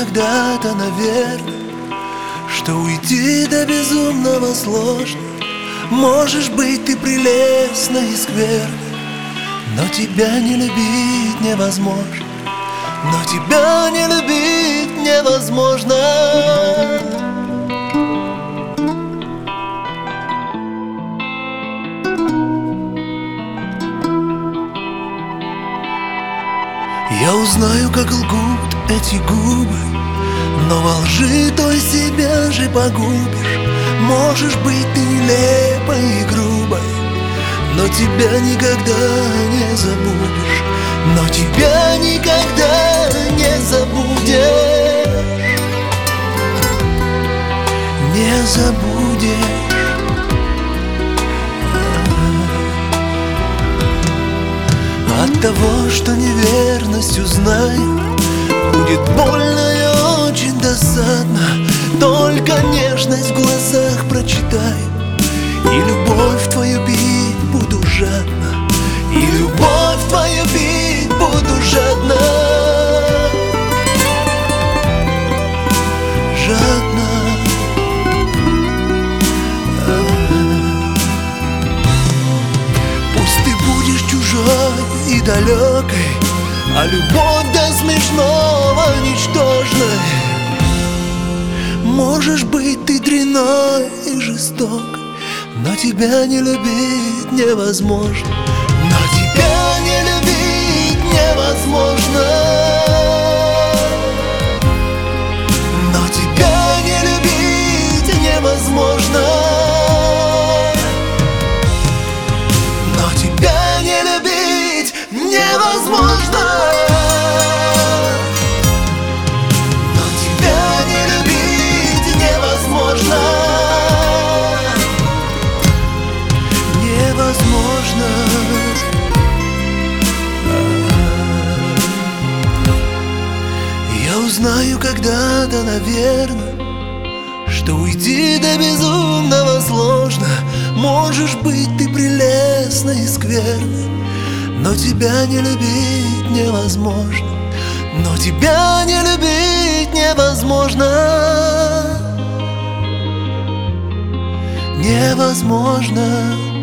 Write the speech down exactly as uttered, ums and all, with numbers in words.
когда-то, наверное, что уйти до безумного сложно. Можешь быть ты прелестна и скверна, но тебя не любить невозможно. Но тебя не любить невозможно. Я узнаю, как лгут эти губы, но во лжи той себя же погубишь. Можешь быть ты нелепой и грубой, но тебя никогда не забудешь. Но тебя никогда не забудешь. Не забудешь. От того, что неверность узнаю, будет больно и очень досадно. Только нежность в глазах прочитаю, и любовь твою пить буду жадно. И любовь твою пить буду жадно. Жадно. Пусть ты будешь чужой и далекой, а любовь до смешного ничтожной. Можешь быть ты дрянной и жестокой, но тебя не любить невозможно. Но тебя не любить невозможно. Но тебя не любить невозможно. Но тебя не любить невозможно. Но тебя не любить невозможно. Невозможно. Я узнаю когда-то, наверное, что уйти до безумного сложно. Можешь быть ты прелестна и скверна, но тебя не любить невозможно. Но тебя не любить невозможно. Невозможно.